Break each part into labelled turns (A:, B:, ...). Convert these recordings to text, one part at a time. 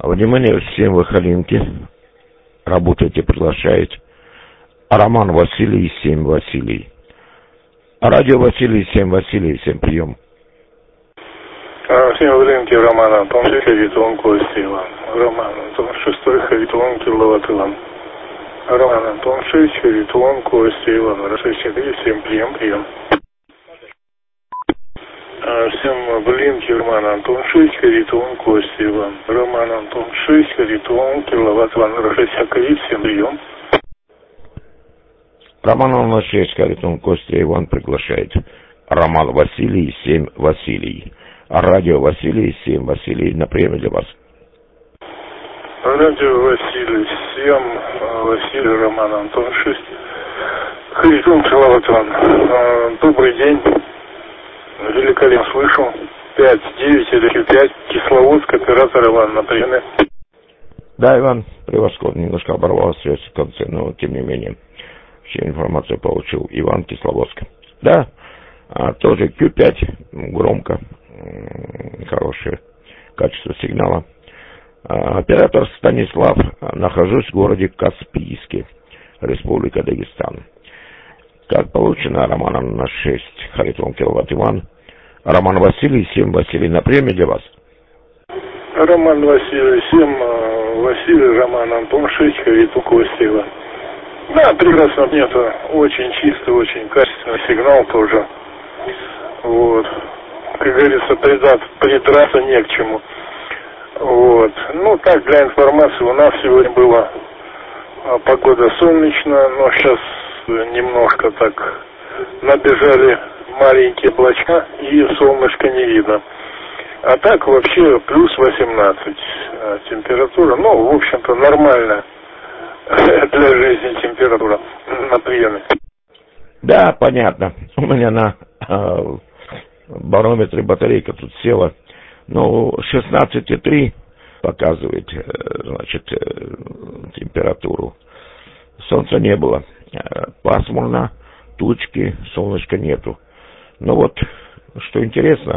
A: Внимание всем в Ихалинке. Работайте, приглашает. Роман Василий, 7 Василий. Радио Василий, 7 Василий, всем прием.
B: Всем в рынке Роман Антон, Харитон Костя Иван. Роман Антон, 6 Харитон Киловатт Иван. Роман Антон, 6 Харитон Костя Иван. 6 всем прием. Всем в рынке Роман Антон, 6 Харитон Костя Иван. Роман Антон, 6 Харитон Киловатт Иван. 6 всем прием.
A: Роман Антон, 6 Харитон Костя Иван приглашает. Роман Василий, 7 Василий. Радио Василий, 7 Василий. На приеме для вас.
B: Радио Василий, 7 Василий, Роман Антон, 6 Харитон Киловатт Иван. Добрый день. Великолепно слышу. 5-9 или 5. Кисловодск, оператор Иван на приеме.
A: Да, Иван, превосходно. Немножко оборвалась связь в конце, но тем не менее. Всю информацию получил. Иван, Кисловодск. Да, тоже Q5. Громко. Хорошее качество сигнала. Оператор Станислав. Нахожусь в городе Каспийске, Республика Дагестан. Как получено, Роман на 6 Харитон Киловатт Иван. Роман Василий, 7 Василий. На приеме для вас.
B: Роман Василий, 7 Василий, Роман Антон, 6 Харитон Костя Иван. Да, прекрасно. Нет, очень чистый, очень качественный сигнал тоже. Вот. Как говорится, придраться не к чему. Вот. Ну, так, для информации, у нас сегодня была погода солнечная, но сейчас немножко так набежали маленькие облачка и солнышко не видно. А так вообще плюс 18 температура. Ну, в общем-то, нормальная для жизни температура на приеме.
A: Да, понятно. У меня на барометре батарейка тут села. Ну, 16,3 показывает, значит, температуру. Солнца не было. Пасмурно, тучки, солнышка нету. Но вот, что интересно,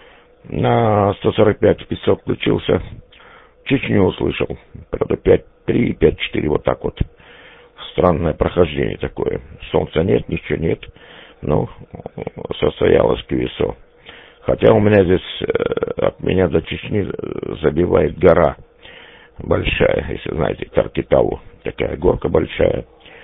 A: на 145-500 включился, Чечню услышал. Правда, 5.3, 5.4, вот так вот. Странное прохождение такое. Солнца нет, ничего нет. Ну, состоялось КВСО. Хотя у меня здесь, от меня до Чечни забивает гора большая, если знаете, Каркитаву. Такая горка большая.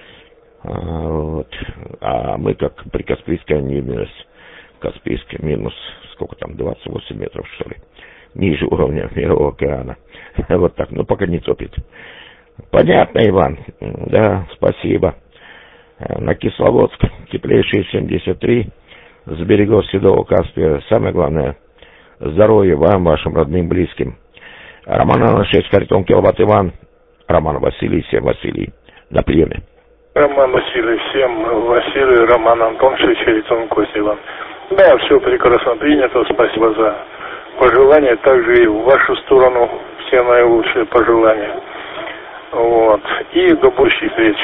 A: Вот. А мы как при Каспийской невидимость. Каспийский минус, сколько там, 28 метров, что ли. Ниже уровня Мирового океана. Вот так, ну пока не топит. Понятно, Иван. Да, спасибо. На Кисловодск теплейшие 73. С берегов Седого Каспия. Самое главное, здоровья вам, вашим родным, близким. Роман Антон, 6 Харитон Киловатт Иван. Роман Василий, 7 Василий. На приеме.
B: Роман Василий, 7 Василий, Роман Антон, 6 Харитон Костя Иван. Да, все прекрасно принято. Спасибо за пожелания. Также и в вашу сторону все наилучшие пожелания. Вот. И до будущих встреч.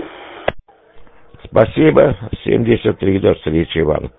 A: Спасибо. 73. До встречи, Иван.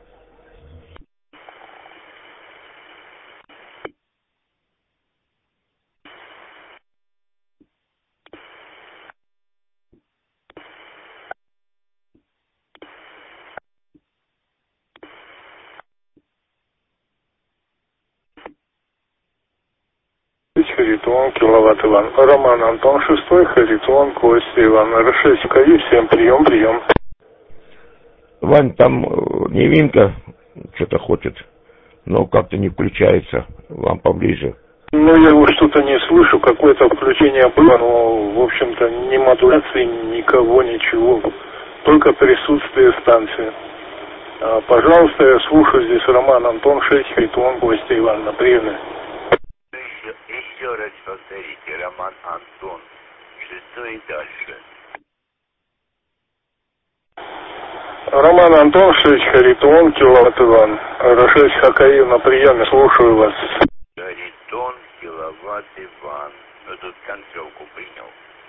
B: Харитон Киловатт Иван. Роман Антон, 6 Харитон Костя Иван. R6 КАИ, всем прием.
A: Вань, там Невинка что-то хочет, но как-то не включается. Вам поближе.
B: Ну, я его что-то не слышу, какое-то включение было, но, в общем-то, ни модуляции, никого, ничего. Только присутствие станции. Пожалуйста, я слушаю здесь Роман Антон, 6 Харитон Костя Иван на приеме.
C: Еще раз повторите, Роман Антон, 6 и дальше.
B: Роман Антон, 6 Харитон, Киловатт Иван. R6 Хоккаи на приеме, слушаю вас.
C: Харитон, Киловатт Иван. Ну тут концовку принял.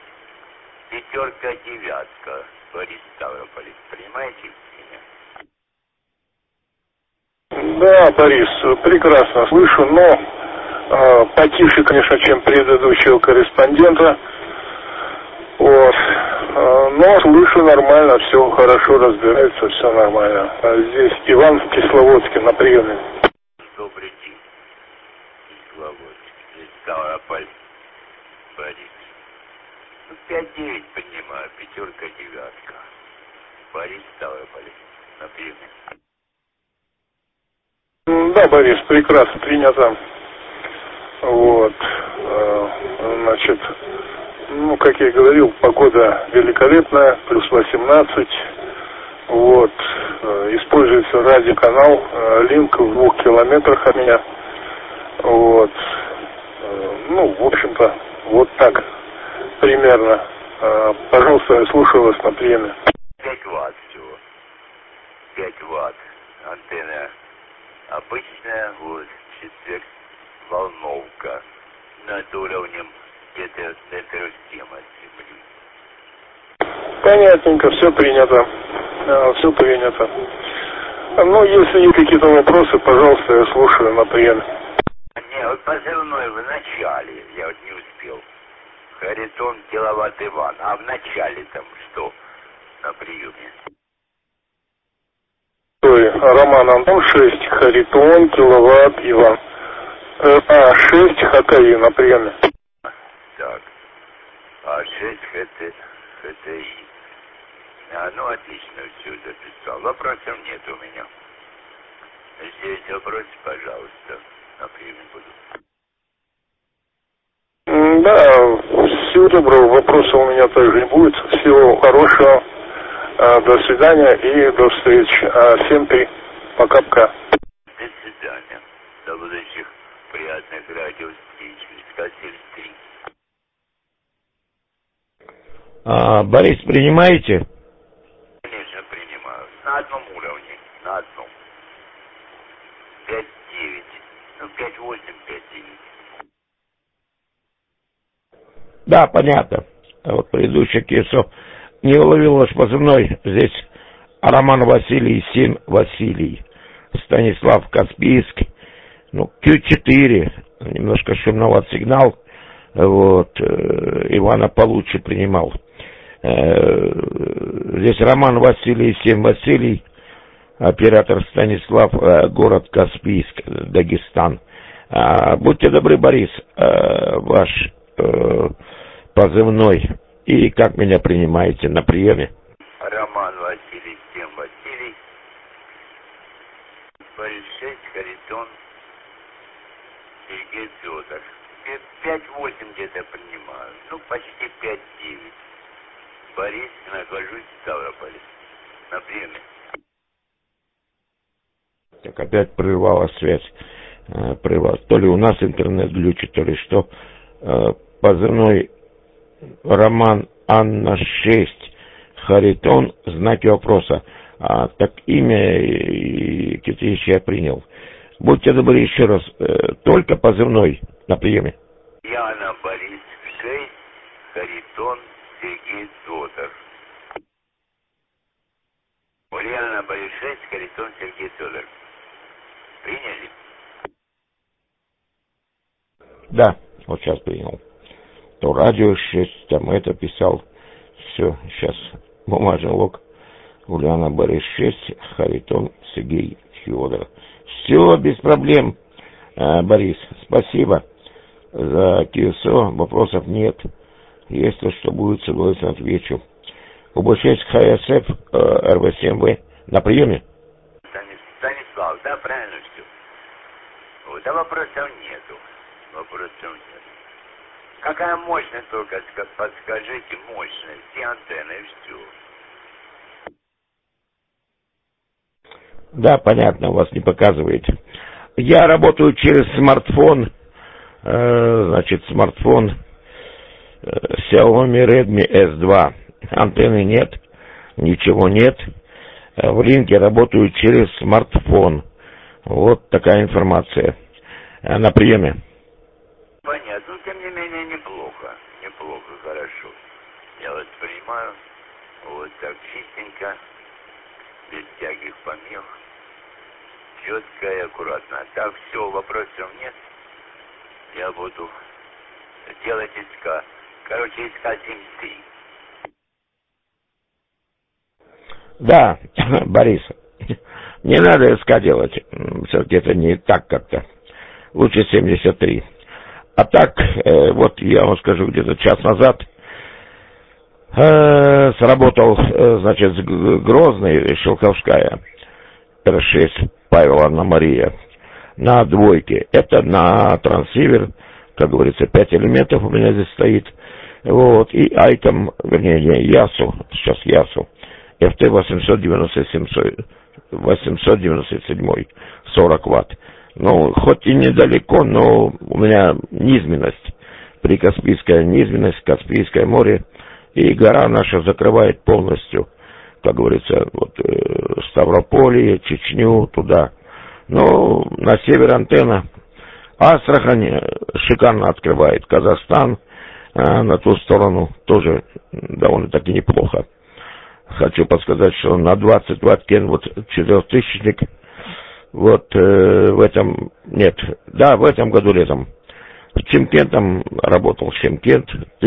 C: 5-9, Борис Ставрополь. Понимаете меня?
B: Да, Борис, прекрасно слышу, но Потише, конечно, чем предыдущего корреспондента. Вот. Но слышу нормально, все хорошо разбирается, все нормально. А здесь Иван в Кисловодске на приеме.
C: Добрый день. Кисловодск. Здесь Ставрополь. Борис. 5-9 поднимаю, 5-9. Борис, Ставрополь. На приеме.
B: Да, Борис, прекрасно принято. Вот. Значит, ну, как я и говорил, погода великолепная, плюс 18. Вот. Используется радиоканал, линк в 2 километрах от меня. Вот. Ну, в общем-то, вот так примерно. Пожалуйста, я слушаю вас на приеме.
C: 5 ватт всего. 5 ватт. Антенна обычная, вот, четверг, волновка. Над уровнем где-то метров 7 от земли.
B: Понятненько, все принято. Все принято. Ну, если есть какие-то вопросы, пожалуйста, я слушаю на приеме.
C: Не, вот позывной в начале, я вот не успел. Харитон, киловатт Иван. А в начале там что на приеме?
B: Роман Антон, 6, Харитон, киловатт Иван. 6, Хакаи на приеме.
C: Так. А 6 ХТИ. Ну, отлично, все записал. Вопросов нет у меня. Если есть вопросы, пожалуйста, на приеме буду.
B: Да, всего доброго. Вопросов у меня также не будет. Всего хорошего. До свидания и до встречи. Всем пока-пока.
C: До свидания. До будущих приятных радиовстреч. Искатель 3.
A: Борис, принимаете?
C: Конечно, принимаю. На одном уровне. На одном. 5-9. Ну, 5-8, 5-9.
A: Да, понятно. Вот предыдущий КСО не уловил ваш позывной. Здесь Роман Василий, сын Василий. Станислав Каспийск. Ну, Q4. Немножко шумноват сигнал. Вот. Ивана получше принимал. Здесь Роман Василий, сын Василий. Оператор Станислав, город Каспийск, Дагестан. Будьте добры, Борис, ваш позывной и как меня принимаете на приеме?
C: Роман Василий, сын Василий. Борис 6, Харитон, Сергей Федор. 5-8 где-то принимаю. Ну, почти 5-9. Борис, нахожусь в Ставрополе. На приеме.
A: Так опять прервалась связь. То ли у нас интернет глючит, то ли что. Позывной Роман Анна 6. Харитон, знаки вопроса. Так имя и какие-то вещи я принял. Будьте добры еще раз. Только позывной на приеме.
C: Яна Борис 6, Харитон, Сергей Федор. Ульяна Борис 6, Харитон, Сергей Федор. Приняли?
A: Да, вот сейчас принял. То радио 6, там это писал. Все, сейчас бумажный лог. Ульяна Борис 6, Харитон, Сергей Федор. Все, без проблем, Борис. Спасибо за КСО. Вопросов нет. Если что будет, с удовольствием отвечу. УБ-6 ХСФ РВ-7В на приеме?
C: Станислав, да, правильно все. Вот, да вопросов нету. Вопросов нет. Какая мощность только, подскажите, мощность, и антенны, и все.
A: Да, понятно, у вас не показывает. Я работаю через смартфон. Значит, смартфон Xiaomi Redmi S2. Антенны нет, ничего нет. В линке работаю через смартфон. Вот такая информация. На приеме.
C: Понятно, но тем не менее неплохо. Неплохо, хорошо. Я вас понимаю. Вот так чистенько, без всяких помех. Четко и аккуратно. Так, все, вопросов нет. я буду делать СК. Короче, СК-73.
A: Да, Борис, не надо СК делать. Все-таки это не так как-то. Лучше 73. А так, вот я вам скажу, где-то час назад сработал, значит, Грозный, Шелковская, Р6, Павел Анна Мария, на двойке. Это на трансивер, как говорится, 5 элементов у меня здесь стоит. Вот, и Айком, вернее, не, Ясу, сейчас Ясу, FT 897, 40 ватт. Ну, хоть и недалеко, но у меня низменность, прикаспийская низменность, Каспийское море, и гора наша закрывает полностью, как говорится, вот Ставрополье, Чечню, туда. Ну, на север антенна, Астрахань шикарно открывает, Казахстан на ту сторону тоже довольно-таки неплохо. Хочу подсказать, что на 20 ватт кен, вот 4000-ник, вот в этом, нет, да, в этом году летом с Чимкентом работал, Чимкент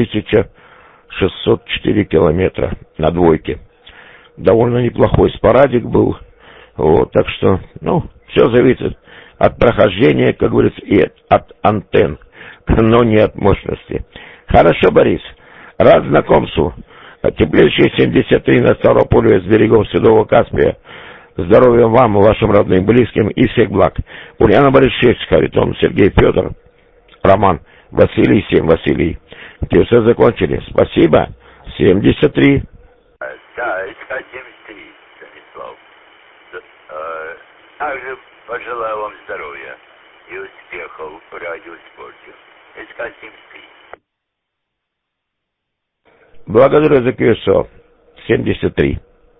A: 1604 километра на двойке. Довольно неплохой спорадик был, вот, так что, ну, все зависит от прохождения, как говорится, и от антенн, но не от мощности. Хорошо, Борис, рад знакомству. Теплейшие 73 на Ставрополье с берегов Седого Каспия. Здоровья вам, вашим родным, близким и всех благ. Ульяна Борисович, Харитон, Сергей Федор, Роман, Василий, 7 Василий. Те все закончили. Спасибо. 73.
C: Да, СК-73, Станислав. Также пожелаю вам здоровья и успехов в радиоспорте. СК-73.
A: Благодарю за QSO. 73.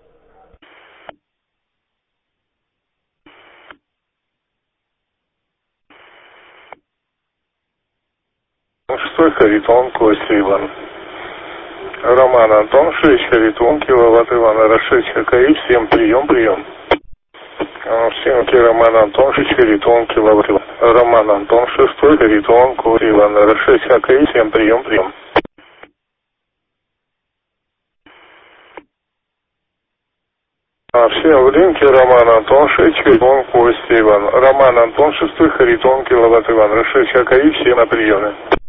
B: Шестой Харитон, Костя Иван. Роман Антон, 6 Харитон, киловатт Иван, R6 ХКИ, всем прием. Всем Роман Антон, 6 Харитон, киловатт Иван. Роман Антон, 6 Харитон, Костя Иван, R6 ХКИ, всем прием. Всем в линке Роман Антон, 6 Харитон, Костя Иван. Роман Антон, 6 Харитон, киловатт Иван, R6 ХКИ, всем на приеме.